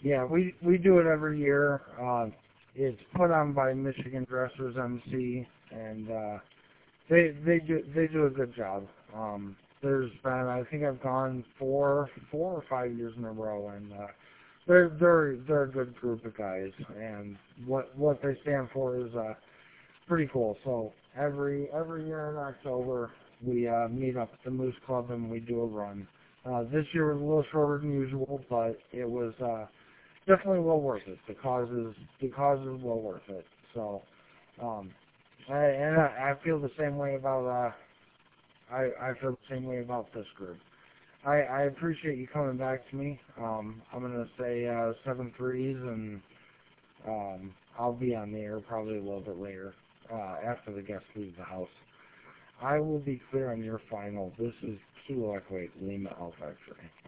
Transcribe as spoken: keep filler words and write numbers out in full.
Yeah, we we do it every year. Uh, it's put on by Michigan Dressers M C, and uh, they they do they do a good job. Um, there's been I think I've gone four four or five years in a row, and uh, they're they're they're a good group of guys, and what what they stand for is uh, pretty cool. So every every year in October we uh, meet up at the Moose Club and we do a run. Uh, this year was a little shorter than usual, but it was. Uh, Definitely well worth it. The cause is the cause is well worth it. So, um, I, and I, I feel the same way about uh, I I feel the same way about this group. I I appreciate you coming back to me. Um, I'm gonna say uh, seven threes, and um, I'll be on the air probably a little bit later uh, after the guests leave the house. I will be clear on your final. This is Kilo Equate Lima Alpha X-ray.